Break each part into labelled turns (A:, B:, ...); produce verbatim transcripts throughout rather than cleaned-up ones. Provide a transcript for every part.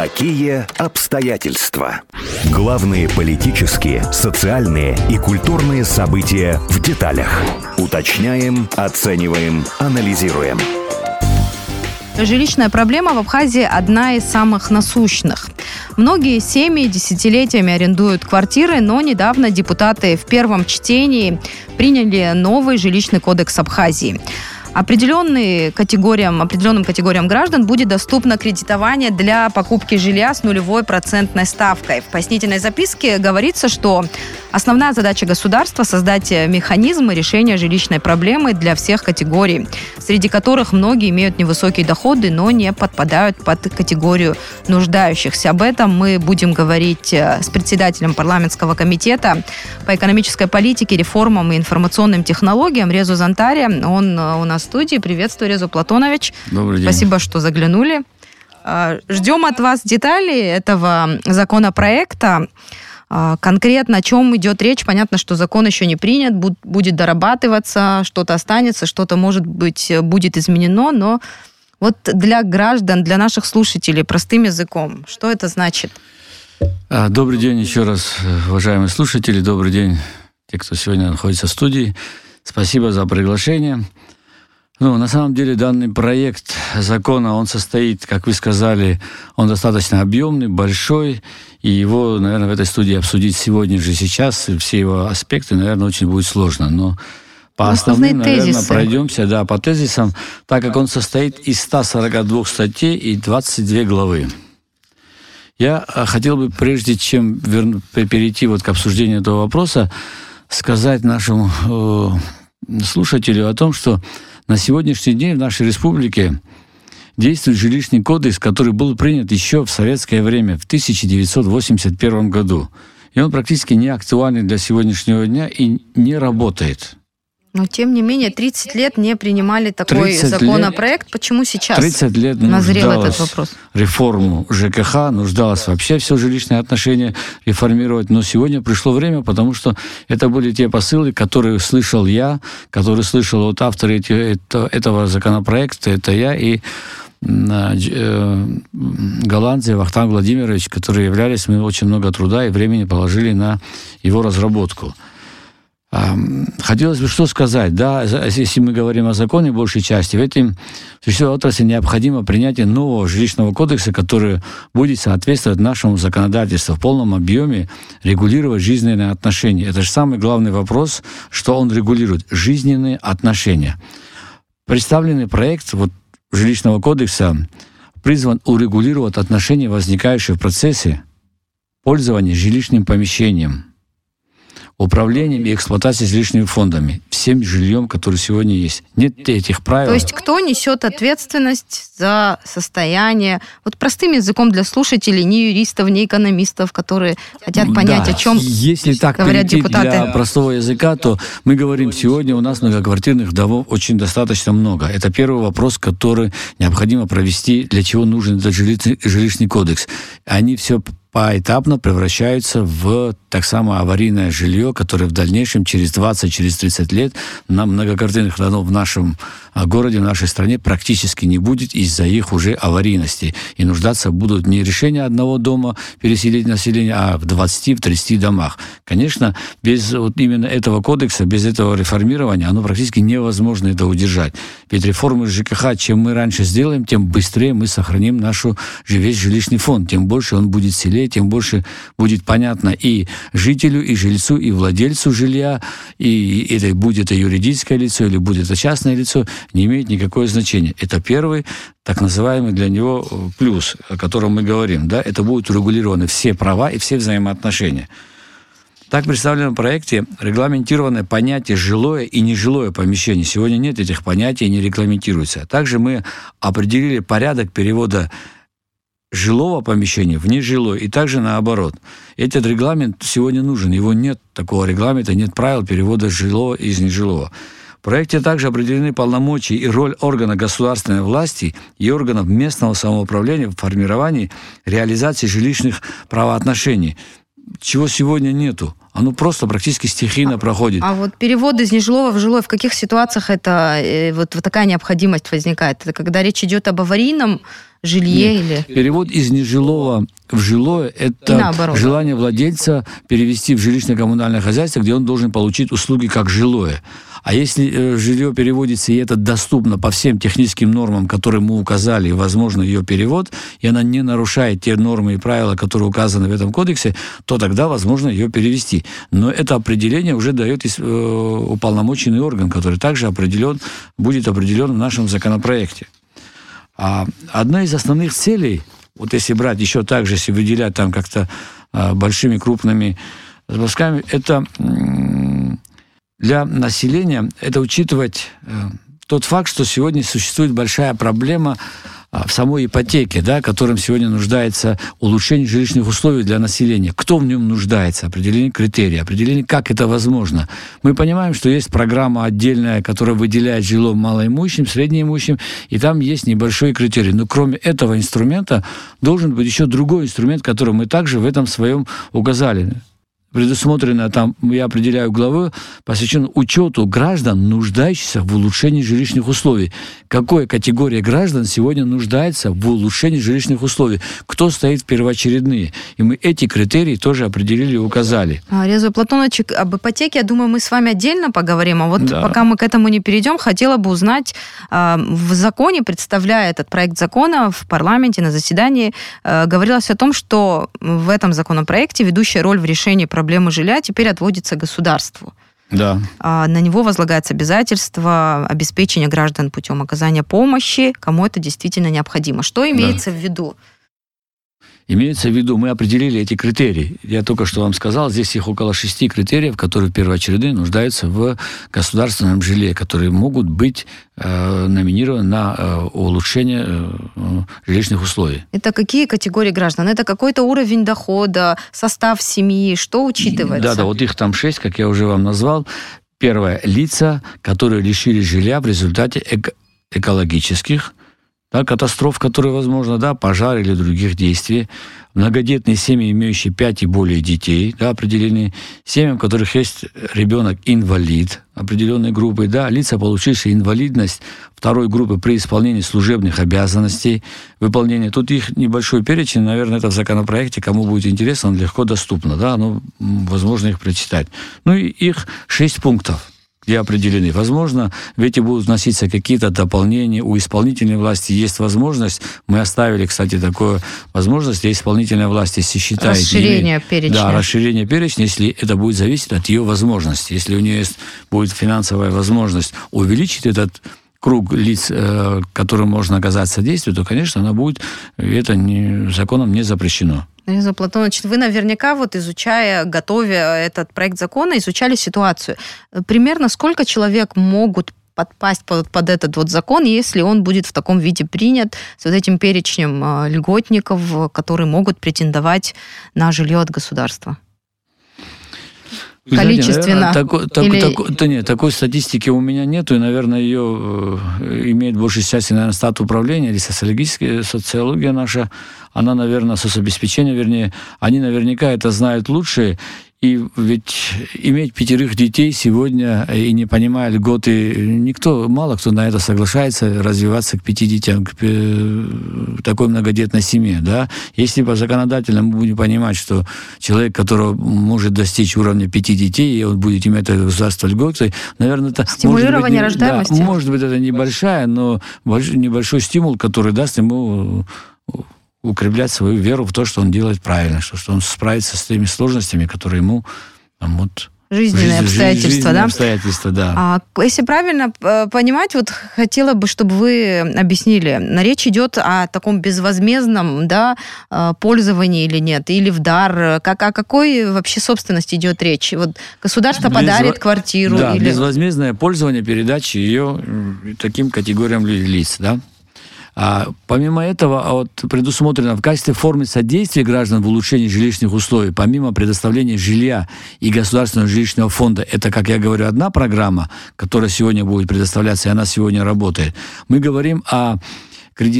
A: Какие обстоятельства? Главные политические, социальные и культурные события в деталях. Уточняем, оцениваем, анализируем.
B: Жилищная проблема в Абхазии одна из самых насущных. Многие семьи десятилетиями арендуют квартиры, но недавно депутаты в первом чтении приняли новый жилищный кодекс Абхазии. Определенным категориям, определенным категориям граждан будет доступно кредитование для покупки жилья с нулевой процентной ставкой. В пояснительной записке говорится, что основная задача государства – создать механизмы решения жилищной проблемы для всех категорий, среди которых многие имеют невысокие доходы, но не подпадают под категорию нуждающихся. Об этом мы будем говорить с председателем парламентского комитета по экономической политике, реформам и информационным технологиям Резу Зантари. Он у нас в студии. Приветствую, Резу Платонович.
C: Добрый день.
B: Спасибо, что заглянули. Ждем от вас деталей этого законопроекта. Конкретно о чем идет речь? Понятно, что закон еще не принят, будет дорабатываться, что-то останется, что-то, может быть, будет изменено, но вот для граждан, для наших слушателей, простым языком, что это значит?
C: Добрый день еще раз, уважаемые слушатели. Добрый день, те, кто сегодня находится в студии. Спасибо за приглашение. Ну, на самом деле, данный проект закона, он состоит, как вы сказали, он достаточно объемный, большой, и его, наверное, в этой студии обсудить сегодня же, сейчас, все его аспекты, наверное, очень будет сложно. Но по основным, наверное, тезисы. пройдемся, да, по тезисам, так как он состоит из ста сорока двух статей и двадцати двух главы. Я хотел бы, прежде чем вер... перейти вот к обсуждению этого вопроса, сказать нашему э, слушателю о том, что на сегодняшний день в нашей республике действует жилищный кодекс, который был принят еще в советское время, в тысяча девятьсот восемьдесят первом году. И он практически не актуален для сегодняшнего дня и не работает.
B: Но, тем не менее, тридцать лет не принимали такой законопроект. Лет, Почему сейчас
C: тридцать лет
B: назрел этот вопрос?
C: Реформу ЖКХ, нуждалось вообще все жилищные отношения реформировать. Но сегодня пришло время, потому что это были те посылы, которые слышал я, которые слышал вот автор этого законопроекта, это я и голландцы Вахтанг Владимирович, которые являлись, мы очень много труда и времени положили на его разработку. Хотелось бы что сказать, да, если мы говорим о законе большей части, в этом существует отрасли необходимо принятие нового жилищного кодекса, который будет соответствовать нашему законодательству в полном объеме, регулировать жизненные отношения. Это же самый главный вопрос, что он регулирует, жизненные отношения. Представленный проект вот, жилищного кодекса призван урегулировать отношения, возникающие в процессе пользования жилищным помещением, управлением и эксплуатацией жилищными фондами, всем жильем, которое сегодня есть. Нет этих правил.
B: То есть кто несет ответственность за состояние, вот простым языком для слушателей, ни юристов, ни экономистов, которые хотят понять, да. о чем
C: Если так
B: говорят
C: перейти
B: депутаты.
C: Для простого языка, то мы говорим, сегодня у нас многоквартирных домов очень достаточно много. Это первый вопрос, который необходимо провести, для чего нужен этот жилищный, жилищный кодекс. Они все поэтапно превращаются в так само аварийное жилье, которое в дальнейшем через двадцать, через тридцать лет на многоквартирных домов в нашем городе, в нашей стране практически не будет из-за их уже аварийности. И нуждаться будут не решения одного дома переселить население, а в двадцати, в тридцати домах. Конечно, без вот именно этого кодекса, без этого реформирования, оно практически невозможно это удержать. Ведь реформы ЖКХ, чем мы раньше сделаем, тем быстрее мы сохраним наш весь жилищный фонд, тем больше он будет сильнее, тем больше будет понятно и жителю, и жильцу, и владельцу жилья, и это будет это юридическое лицо или будет это частное лицо, не имеет никакого значения. Это первый, так называемый для него плюс, о котором мы говорим. Да? Это будут урегулированы все права и все взаимоотношения. Так представлено в проекте регламентированное понятие «жилое» и «нежилое помещение». Сегодня нет этих понятий, не регламентируется. Также мы определили порядок перевода жилого помещения в нежилое, и также наоборот. Этот регламент сегодня нужен, его нет, такого регламента, нет правил перевода жилого из нежилого. В проекте также определены полномочия и роль органа государственной власти и органов местного самоуправления в формировании, реализации жилищных правоотношений, чего сегодня нету. оно просто практически стихийно
B: а,
C: проходит.
B: А вот перевод из нежилого в жилое, в каких ситуациях это э, вот, вот такая необходимость возникает? Это когда речь идет об аварийном жилье?
C: Нет.
B: Или...
C: Перевод из нежилого в жилое – это желание владельца перевести в жилищно-коммунальное хозяйство, где он должен получить услуги как жилое. А если э, жилье переводится, и это доступно по всем техническим нормам, которые мы указали, и возможно ее перевод, и она не нарушает те нормы и правила, которые указаны в этом кодексе, то тогда возможно ее перевести. Но это определение уже дает э, уполномоченный орган, который также определен, будет определен в нашем законопроекте. А одна из основных целей, вот если брать еще так же, если выделять там как-то э, большими крупными мазками, это м- для населения, это учитывать э, тот факт, что сегодня существует большая проблема э, в самой ипотеке, да, которым сегодня нуждается улучшение жилищных условий для населения. Кто в нем нуждается? Определение критерий, определение, как это возможно. Мы понимаем, что есть программа отдельная, которая выделяет жилье малоимущим, среднеимущим, и там есть небольшой критерий. Но кроме этого инструмента должен быть еще другой инструмент, который мы также в этом своем указали. Предусмотрено, там я определяю главу, посвященную учету граждан, нуждающихся в улучшении жилищных условий. Какая категория граждан сегодня нуждается в улучшении жилищных условий? Кто стоит в первоочередные? И мы эти критерии тоже определили и указали.
B: Резва Платонович, об ипотеке, я думаю, мы с вами отдельно поговорим. А вот да. пока мы к этому не перейдем, хотела бы узнать, в законе, представляя этот проект закона в парламенте на заседании, говорилось о том, что в этом законопроекте ведущая роль в решении проблем проблемы жилья теперь отводится государству.
C: Да.
B: А на него возлагается обязательство обеспечения граждан путем оказания помощи, кому это действительно необходимо. Что имеется да. в виду?
C: Имеется в виду, мы определили эти критерии. Я только что вам сказал, здесь их около шести критериев, которые первоочередные нуждаются в государственном жилье, которые могут быть э, номинированы на э, улучшение э, жилищных условий.
B: Это какие категории граждан? Это какой-то уровень дохода, состав семьи, что учитывается?
C: Да, да, вот их там шесть, как я уже вам назвал. Первое, лица, которые лишились жилья в результате эко- экологических Да, катастроф, которые возможно, да, пожар или других действий. Многодетные семьи, имеющие пять и более детей, да, определены. Семьям, у которых есть ребенок-инвалид определенной группы, да, лица, получившие инвалидность второй группы при исполнении служебных обязанностей, выполнения. Тут их небольшой перечень, наверное, это в законопроекте, кому будет интересно, он легко доступно, да, ну, возможно их прочитать. Ну и их шесть пунктов, где определены. Возможно, в эти будут вноситься какие-то дополнения. У исполнительной власти есть возможность, мы оставили, кстати, такую возможность, где исполнительная власть, если считает...
B: Расширение имеет, перечня.
C: Да, расширение перечня, если это будет зависеть от ее возможности. Если у нее есть, будет финансовая возможность увеличить этот круг лиц, которым можно оказать содействие, то, конечно, она будет, это не, законом не запрещено.
B: Резва Платонович, вы наверняка, вот изучая, готовя этот проект закона, изучали ситуацию. Примерно сколько человек могут подпасть под, под этот вот закон, если он будет в таком виде принят, с вот этим перечнем льготников, которые могут претендовать на жилье от государства? Количественно?
C: Знаете, так,
B: Или...
C: так, так, да нет, такой статистики у меня нету, и, наверное, ее э, имеет большей части, наверное, стат управления или социологическая социология наша, она, наверное, соцобеспечение, вернее, они наверняка это знают лучше. И ведь иметь пятерых детей сегодня и не понимая льготы, никто, мало кто на это соглашается развиваться к пяти детям, к такой многодетной семье, да. Если по законодательно мы будем понимать, что человек, который может достичь уровня пяти детей, и он будет иметь это государство льготы, наверное, это...
B: Стимулирование может быть, рождаемости.
C: Да, может быть, это небольшая, но небольшой стимул, который даст ему... укреплять свою веру в то, что он делает правильно, что, что он справится с теми сложностями, которые ему там, вот,
B: жизненные
C: жизнь,
B: обстоятельства,
C: жизненные
B: да?
C: обстоятельства, да.
B: А если правильно понимать, вот хотела бы, чтобы вы объяснили, речь идет о таком безвозмездном, да, пользовании или нет, или в дар, как, о какой вообще собственности идет речь? Вот государство Безво... подарит квартиру?
C: Да,
B: или...
C: безвозмездное пользование, передачи ее таким категориям лиц, да. А помимо этого, вот, предусмотрено в качестве формы содействия граждан в улучшении жилищных условий, помимо предоставления жилья и государственного жилищного фонда, это, как я говорю, одна программа, которая сегодня будет предоставляться, и она сегодня работает. Мы говорим о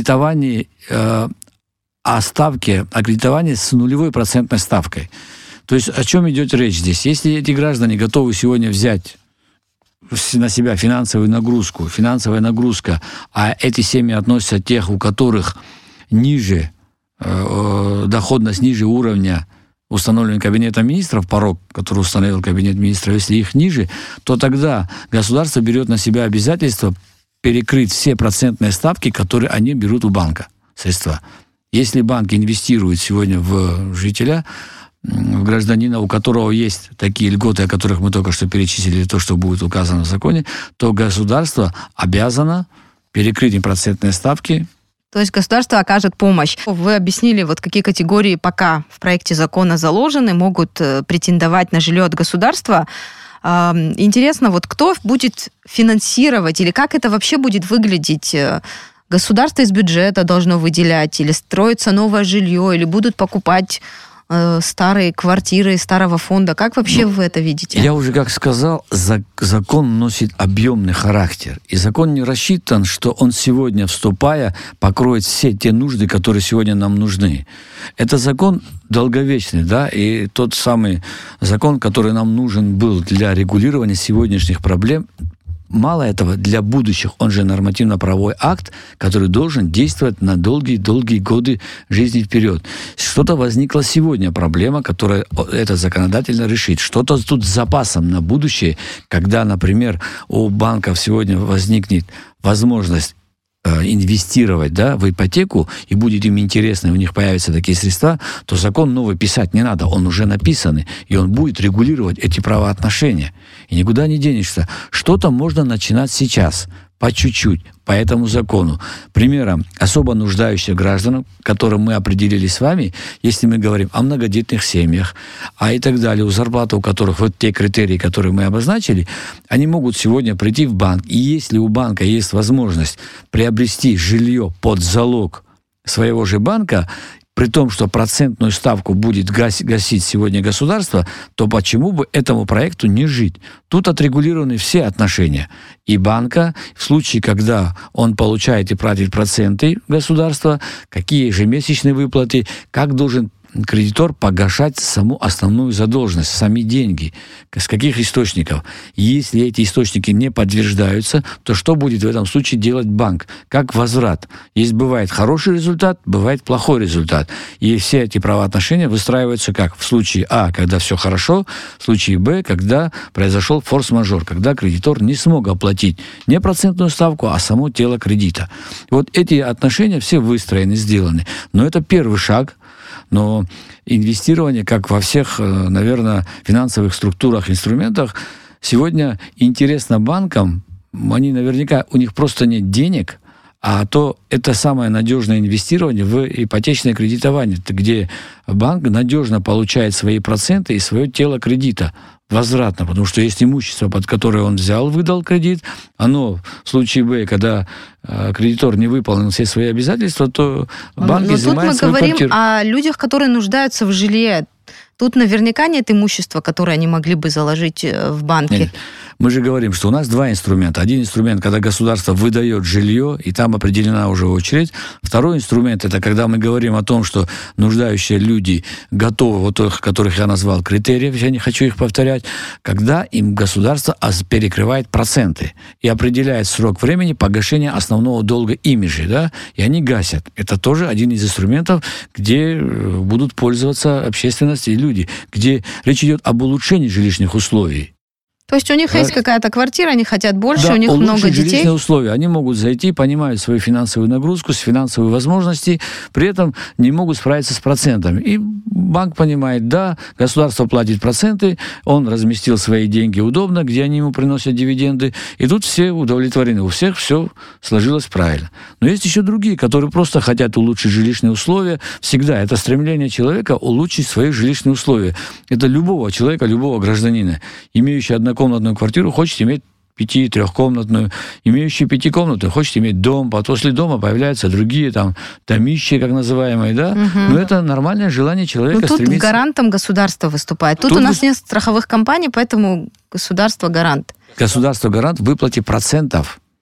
C: кредитовании, э, о ставке, о кредитовании с нулевой процентной ставкой. То есть о чем идет речь здесь? Если эти граждане готовы сегодня взять на себя финансовую нагрузку, финансовая нагрузка, а эти семьи относятся к тех, у которых ниже э, доходность ниже уровня, установлен Кабинетом министров, порог, который установил Кабинет министров, если их ниже, то тогда государство берет на себя обязательство перекрыть все процентные ставки, которые они берут у банка, средства. Если банк инвестирует сегодня в жителя, в гражданина, у которого есть такие льготы, о которых мы только что перечислили, то, что будет указано в законе, то государство обязано перекрыть им процентные ставки.
B: То есть государство окажет помощь. Вы объяснили, вот какие категории пока в проекте закона заложены, могут претендовать на жилье от государства. Интересно, вот кто будет финансировать или как это вообще будет выглядеть? Государство из бюджета должно выделять или строится новое жилье, или будут покупать старые квартиры старого фонда. Как вообще ну, вы это видите?
C: Я уже как сказал, закон носит объемный характер. И закон не рассчитан, что он сегодня, вступая, покроет все те нужды, которые сегодня нам нужны. Это закон долговечный, да, и тот самый закон, который нам нужен был для регулирования сегодняшних проблем. Мало этого, для будущих, он же нормативно-правовой акт, который должен действовать на долгие-долгие годы жизни вперед. Что-то возникла сегодня проблема, которая это законодательно решит. Что-то тут с запасом на будущее, когда, например, у банков сегодня возникнет возможность инвестировать, да, в ипотеку, и будет им интересно, у них появятся такие средства, то закон новый писать не надо, он уже написанный, и он будет регулировать эти правоотношения. И никуда не денешься. Что-то можно начинать сейчас, по чуть-чуть, по этому закону. Примером, особо нуждающих граждан, которым мы определили с вами, если мы говорим о многодетных семьях, а и так далее, у зарплаты, у которых вот те критерии, которые мы обозначили, они могут сегодня прийти в банк. И если у банка есть возможность приобрести жилье под залог своего же банка, при том, что процентную ставку будет гасить сегодня государство, то почему бы этому проекту не жить? Тут отрегулированы все отношения. И банка, в случае, когда он получает и платит проценты государства, какие ежемесячные выплаты, как должен кредитор погашать саму основную задолженность, сами деньги. С каких источников? Если эти источники не подтверждаются, то что будет в этом случае делать банк? Как возврат? Есть бывает хороший результат, бывает плохой результат. И все эти правоотношения выстраиваются как? В случае А, когда все хорошо, в случае Б, когда произошел форс-мажор, когда кредитор не смог оплатить не процентную ставку, а само тело кредита. Вот эти отношения все выстроены, сделаны. Но это первый шаг. Но инвестирование, как во всех, наверное, финансовых структурах, инструментах, сегодня интересно банкам, они наверняка, у них просто нет денег, а то это самое надежное инвестирование в ипотечное кредитование, где банк надежно получает свои проценты и свое тело кредита возвратно, потому что есть имущество, под которое он взял, выдал кредит, оно в случае Б, когда э, кредитор не выполнил все свои обязательства, то банк
B: Но
C: изымает
B: тут мы говорим
C: квартиру.
B: О людях, которые нуждаются в жилье. Тут наверняка нет имущества, которое они могли бы заложить в банке.
C: Нет. Мы же говорим, что у нас два инструмента. Один инструмент, когда государство выдает жилье, и там определена уже очередь. Второй инструмент, это когда мы говорим о том, что нуждающие люди готовы, вот тех, которых я назвал критериев, я не хочу их повторять, когда им государство перекрывает проценты и определяет срок времени погашения основного долга ими же, да, и они гасят. Это тоже один из инструментов, где будут пользоваться общественность и люди, где речь идет об улучшении жилищных условий.
B: То есть у них да. есть какая-то квартира, они хотят больше,
C: да,
B: у них много детей.
C: Жилищные условия. Они могут зайти, понимают свою финансовую нагрузку, с финансовые возможности, при этом не могут справиться с процентами. И банк понимает, да, государство платит проценты, он разместил свои деньги удобно, где они ему приносят дивиденды, и тут все удовлетворены, у всех все сложилось правильно. Но есть еще другие, которые просто хотят улучшить жилищные условия. Всегда это стремление человека улучшить свои жилищные условия. Это любого человека, любого гражданина, имеющий однокомнатную комнатную квартиру, хочет иметь пяти-трехкомнатную, имеющий пятикомнатную, хочет иметь дом, а после дома появляются другие там домища, как называемые, да, угу. Но это нормальное желание человека.
B: Ну, тут
C: стремиться.
B: Гарантом государство выступает. Тут, тут у нас нет страховых компаний, поэтому государство гарант.
C: Государство гарант в выплате процентов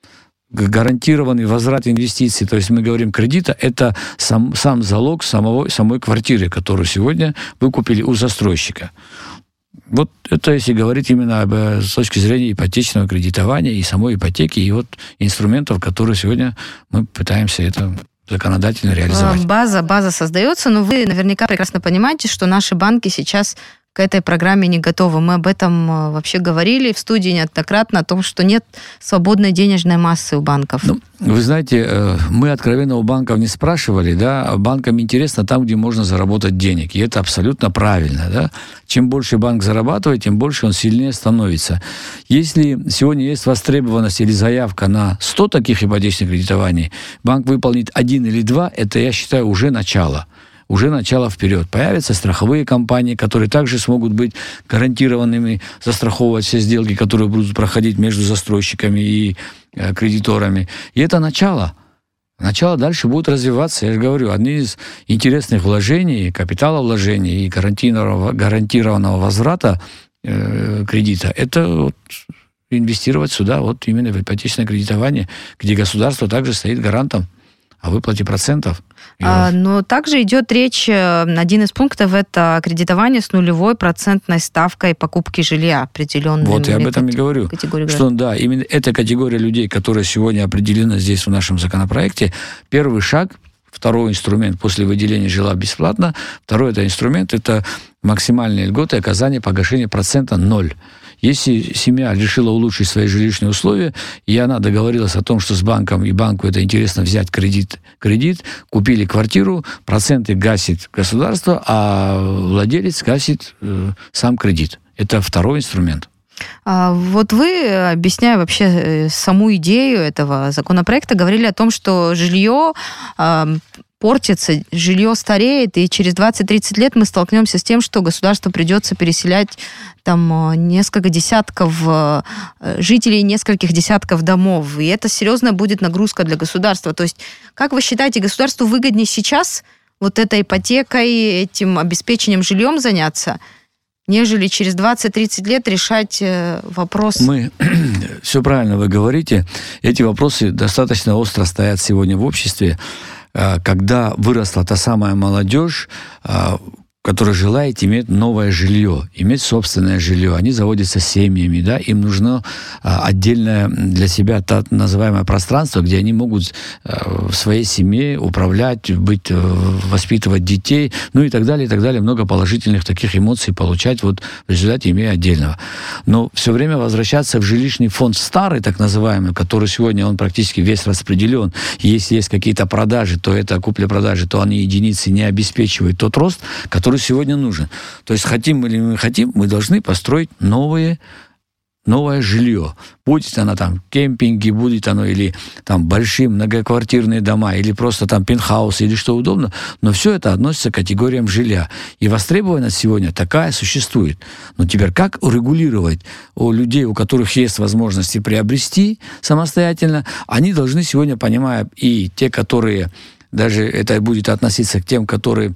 C: гарантированный возврат инвестиций, то есть мы говорим кредита, это сам, сам залог самого, самой квартиры, которую сегодня вы купили у застройщика. Вот это если говорить именно об, с точки зрения ипотечного кредитования и самой ипотеки, и вот инструментов, которые сегодня мы пытаемся это законодательно реализовать.
B: База, база создается, но вы наверняка прекрасно понимаете, что наши банки сейчас к этой программе не готовы. Мы об этом вообще говорили в студии неоднократно, о том, что нет свободной денежной массы у банков.
C: Ну, вы знаете, мы откровенно у банков не спрашивали, да, банкам интересно там, где можно заработать денег, и это абсолютно правильно, да. Чем больше банк зарабатывает, тем больше он сильнее становится. Если сегодня есть востребованность или заявка на сто таких ипотечных кредитований, банк выполнит один или два, это, я считаю, уже начало. Уже начало вперед. Появятся страховые компании, которые также смогут быть гарантированными, застраховывать все сделки, которые будут проходить между застройщиками и э, кредиторами. И это начало. Начало дальше будет развиваться. Я же говорю, одни из интересных вложений, капиталовложений и гарантированного, гарантированного возврата э, кредита, это вот инвестировать сюда, вот именно в ипотечное кредитование, где государство также стоит гарантом о выплате процентов.
B: А, но также идет речь, один из пунктов, это кредитование с нулевой процентной ставкой покупки жилья определенной.
C: Вот я об этом и говорю, что да, именно эта категория людей, которая сегодня определена здесь в нашем законопроекте, первый шаг, второй инструмент после выделения жилья бесплатно, второй это инструмент, это максимальные льготы оказания погашения процента ноль. Если семья решила улучшить свои жилищные условия, и она договорилась о том, что с банком, и банку это интересно взять кредит, кредит, купили квартиру, проценты гасит государство, а владелец гасит э, сам кредит. Это второй инструмент.
B: А вот вы, объясняя вообще саму идею этого законопроекта, говорили о том, что жилье э, портится, жилье стареет, и через двадцать-тридцать лет мы столкнемся с тем, что государству придется переселять там несколько десятков жителей нескольких десятков домов. И это серьезная будет нагрузка для государства. То есть, как вы считаете, государству выгоднее сейчас вот этой ипотекой, этим обеспечением жильем заняться, нежели через двадцать-тридцать лет решать вопрос?
C: Мы, все правильно вы говорите, эти вопросы достаточно остро стоят сегодня в обществе, когда выросла та самая молодежь, которая желает иметь новое жилье, иметь собственное жилье. Они заводятся семьями, да, им нужно а, отдельное для себя так называемое пространство, где они могут а, в своей семье управлять, быть, воспитывать детей, ну и так далее, и так далее. Много положительных таких эмоций получать вот в результате имея отдельного. Но все время возвращаться в жилищный фонд старый, так называемый, который сегодня, он практически весь распределен. Если есть какие-то продажи, то это купли-продажи, то они единицы не обеспечивают тот рост, который сегодня нужен. То есть хотим мы или мы хотим, мы должны построить новые, новое жилье. Будет оно там кемпинги, будет оно или там большие многоквартирные дома, или просто там пентхаусы, или что удобно, но все это относится к категориям жилья. И востребованность сегодня такая существует. Но теперь как урегулировать у людей, у которых есть возможности приобрести самостоятельно, они должны сегодня, понимая, и те, которые, даже это будет относиться к тем, которые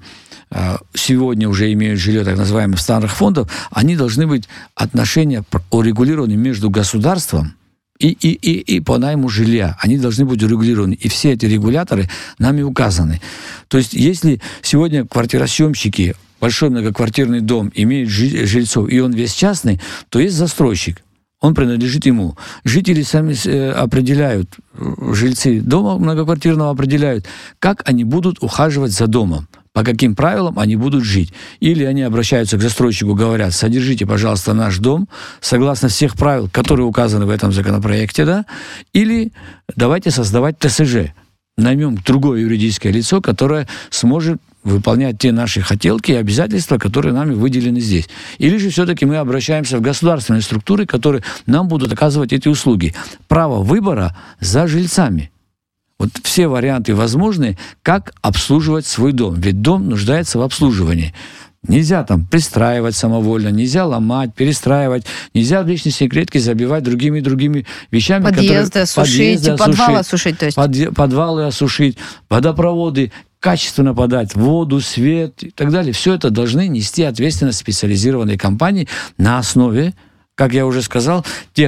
C: сегодня уже имеют жилье так называемых старых фондов, они должны быть отношения урегулированы между государством и, и, и, и по найму жилья. Они должны быть урегулированы. И все эти регуляторы нами указаны. То есть, если сегодня квартиросъемщики, большой многоквартирный дом имеют жильцов, и он весь частный, то есть застройщик. Он принадлежит ему. Жители сами определяют, жильцы дома многоквартирного определяют, как они будут ухаживать за домом, по каким правилам они будут жить. Или они обращаются к застройщику, говорят: содержите, пожалуйста, наш дом согласно всех правил, которые указаны в этом законопроекте, да, или давайте создавать ТСЖ. Наймем другое юридическое лицо, которое сможет выполнять те наши хотелки и обязательства, которые нами выделены здесь. Или же все-таки мы обращаемся в государственные структуры, которые нам будут оказывать эти услуги. Право выбора за жильцами. Вот все варианты возможны, как обслуживать свой дом. Ведь дом нуждается в обслуживании. Нельзя там пристраивать самовольно, нельзя ломать, перестраивать, нельзя в личностные клетки забивать другими другими вещами.
B: Подъезды которые... осушить, подъезды подвалы осушить. То есть.
C: Под... Подвалы осушить, водопроводы, качественно подать воду, свет и так далее. Все это должны нести ответственность специализированные компании на основе, как я уже сказал, тех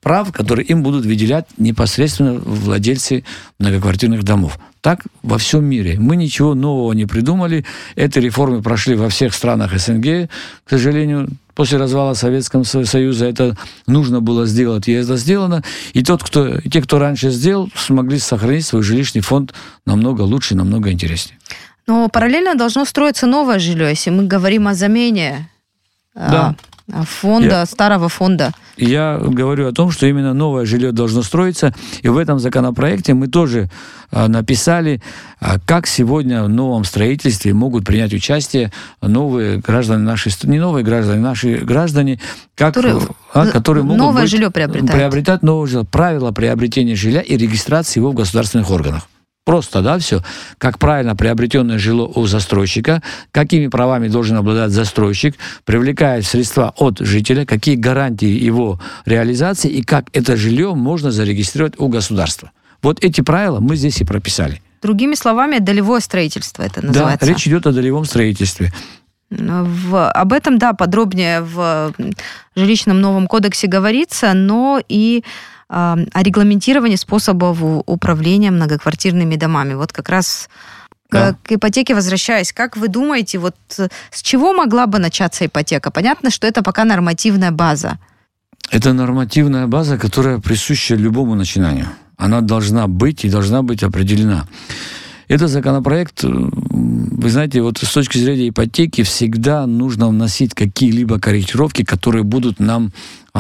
C: прав, которые им будут выделять непосредственно владельцы многоквартирных домов. Так во всем мире. Мы ничего нового не придумали. Эти реформы прошли во всех странах СНГ, к сожалению. После развала Советского Союза это нужно было сделать, и это сделано. И тот, кто, те, кто раньше сделал, смогли сохранить свой жилищный фонд намного лучше, намного интереснее.
B: Но параллельно должно строиться новое жилье, если мы говорим о замене
C: да.
B: фонда, я, старого фонда.
C: Я говорю о том, что именно новое жилье должно строиться, и в этом законопроекте мы тоже а, написали, а, как сегодня в новом строительстве могут принять участие новые граждане нашей страны, не новые граждане, наши граждане, как, которые, а, которые могут
B: новое
C: быть,
B: жилье приобретать.
C: приобретать новое жилье, правила приобретения жилья и регистрации его в государственных органах. Просто, да, все. Как правильно приобретенное жилье у застройщика, какими правами должен обладать застройщик, привлекает средства от жителя, какие гарантии его реализации и как это жилье можно зарегистрировать у государства. Вот эти правила мы здесь и прописали.
B: Другими словами, долевое строительство это называется.
C: Да, речь идет о долевом строительстве.
B: В, об этом, да, подробнее в жилищном новом кодексе говорится, но и о регламентировании способов управления многоквартирными домами. Вот как раз да. к ипотеке возвращаясь, как вы думаете, вот с чего могла бы начаться ипотека? Понятно, что это пока нормативная база.
C: Это нормативная база, которая присуща любому начинанию. Она должна быть и должна быть определена. Этот законопроект, вы знаете, вот с точки зрения ипотеки всегда нужно вносить какие-либо корректировки, которые будут нам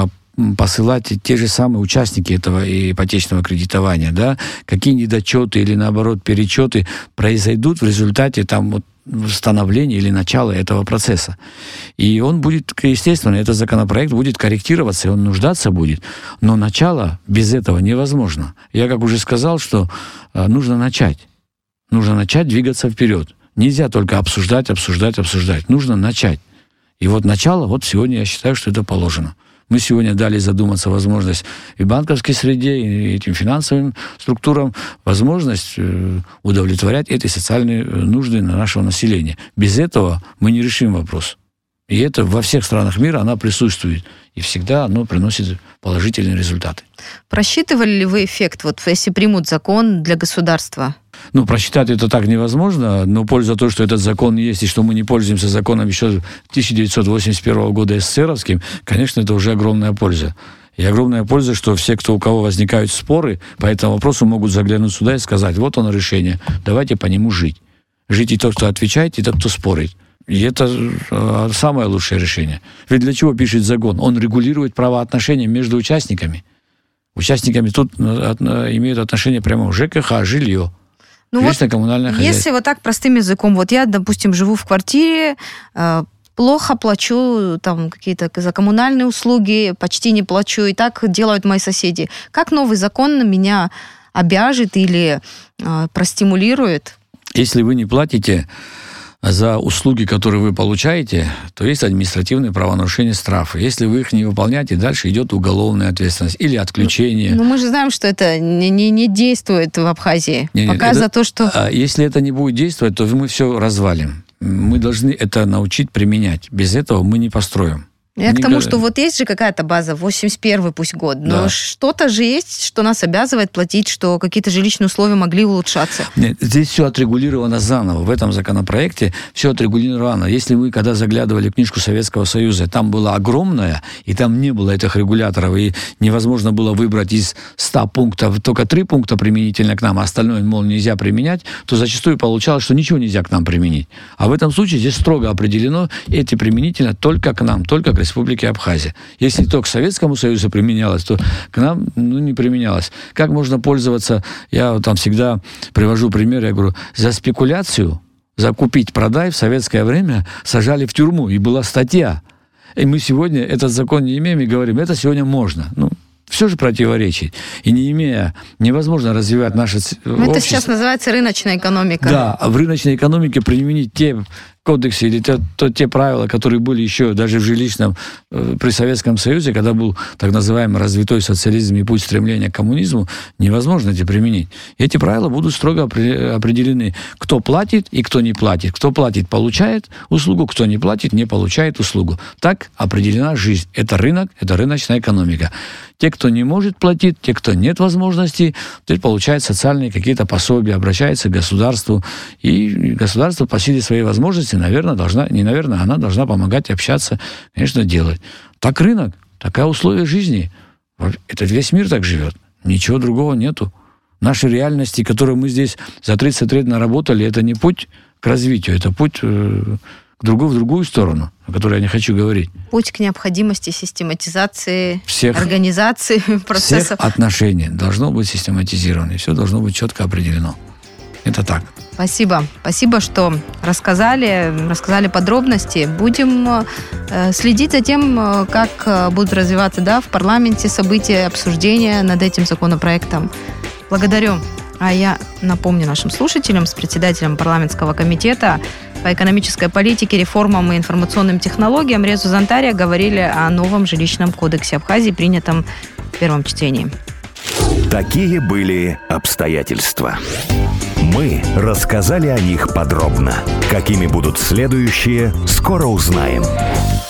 C: посылать те же самые участники этого ипотечного кредитования, да, какие недочеты или, наоборот, перечеты произойдут в результате там вот становления или начала этого процесса. И он будет, естественно, этот законопроект будет корректироваться, и он нуждаться будет, но начало без этого невозможно. Я, как уже сказал, что нужно начать. Нужно начать двигаться вперед. Нельзя только обсуждать, обсуждать, обсуждать. Нужно начать. И вот начало, вот сегодня я считаю, что это положено. Мы сегодня дали задуматься возможность и банковской среде, и этим финансовым структурам возможность удовлетворять эти социальные нужды нашего населения. Без этого мы не решим вопрос. И это во всех странах мира она присутствует. И всегда оно приносит положительные результаты.
B: Просчитывали ли вы эффект, вот если примут закон для государства?
C: Ну, просчитать это так невозможно, но польза то, что этот закон есть, и что мы не пользуемся законом еще тысяча девятьсот восемьдесят первого года эсэсэровским, конечно, это уже огромная польза. И огромная польза, что все, кто, у кого возникают споры по этому вопросу, могут заглянуть сюда и сказать, вот оно решение, давайте по нему жить. Жить и тот, кто отвечает, и тот, кто спорит. И это самое лучшее решение. Ведь для чего пишет закон? Он регулирует правоотношения между участниками. Участниками тут имеют отношение прямо ЖКХ, жилье.
B: Ну вот, если вот так простым языком, вот я, допустим, живу в квартире, э, плохо плачу там какие-то за коммунальные услуги, почти не плачу, и так делают мои соседи. Как новый закон меня обяжет или э, простимулирует?
C: Если вы не платите за услуги, которые вы получаете, то есть административные правонарушения, штрафы. Если вы их не выполняете, дальше идет уголовная ответственность или отключение.
B: Ну, мы же знаем, что это не, не, не действует в Абхазии. Не, Пока это, за то, что...
C: Если это не будет действовать, то мы все развалим. Мы должны это научить применять. Без этого мы не построим.
B: Я к тому, что вот есть же какая-то база, восемьдесят первый пусть год, но да. что-то же есть, что нас обязывает платить, что какие-то жилищные условия могли улучшаться.
C: Нет, здесь все отрегулировано заново. В этом законопроекте все отрегулировано. Если вы, когда заглядывали в книжку Советского Союза, там была огромная, и там не было этих регуляторов, и невозможно было выбрать из ста пунктов только три пункта применительно к нам, а остальное, мол, нельзя применять, то зачастую получалось, что ничего нельзя к нам применить. А в этом случае здесь строго определено, эти применительно только к нам, только к Республики Абхазия. Если то к Советскому Союзу применялось, то к нам ну, не применялось. Как можно пользоваться? Я там всегда привожу пример, я говорю, за спекуляцию, за купить-продай в советское время сажали в тюрьму, и была статья. И мы сегодня этот закон не имеем и говорим, это сегодня можно. Ну, все же противоречит. И не имея, невозможно развивать наше общество.
B: Это сейчас называется рыночная экономика.
C: Да, а в рыночной экономике применить те кодексе или те, то, те правила, которые были еще даже в жилищном э, при Советском Союзе, когда был так называемый развитой социализм и путь стремления к коммунизму, невозможно эти применить. Эти правила будут строго определены, кто платит и кто не платит. Кто платит, получает услугу, кто не платит, не получает услугу. Так определена жизнь. Это рынок, это рыночная экономика. Те, кто не может платить, те, кто нет возможности, теперь получают социальные какие-то пособия, обращаются к государству. И государство по силе своей возможности, наверное, должна, не наверное, она должна помогать общаться, конечно, делать. Так рынок, такое условие жизни. Это весь мир так живет. Ничего другого нету. Наши реальности, которые мы здесь за тридцать лет наработали, это не путь к развитию, это путь э, к другую, в другую сторону, о которой я не хочу говорить.
B: Путь к необходимости систематизации,
C: всех,
B: организации процессов.
C: Всех отношений должно быть систематизировано, и все должно быть четко определено. Это так.
B: Спасибо. Спасибо, что рассказали, рассказали подробности. Будем э, следить за тем, э, как будут развиваться, да, в парламенте события, обсуждения над этим законопроектом. Благодарю. А я напомню нашим слушателям, с председателем парламентского комитета по экономической политике, реформам и информационным технологиям Резу Зантария говорили о новом жилищном кодексе Абхазии, принятом в первом чтении.
A: Такие были обстоятельства. Мы рассказали о них подробно. Какими будут следующие, скоро узнаем.